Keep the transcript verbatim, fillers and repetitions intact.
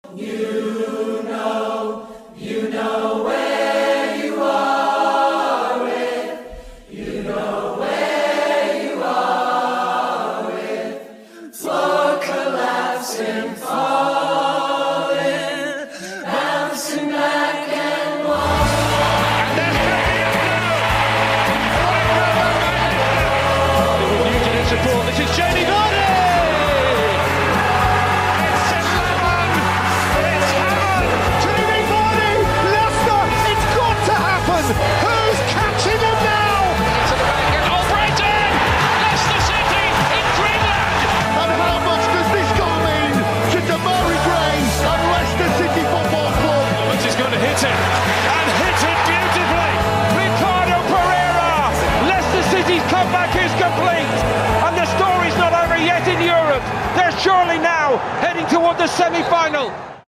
You know, you know where you are with, you know where you are with, floor collapsing, falling, bouncing back and walking. And there's Newton in support. This is Jamie Vardy. Who's catching them now? To the back and oh, Brighton! Leicester City in dreamland! And how much does this goal mean to Demarai Gray and Leicester City Football Club? But he's going to hit it, and hit it beautifully! Ricardo Pereira! Leicester City's comeback is complete, and the story's not over yet in Europe. They're surely now heading toward the semi-final.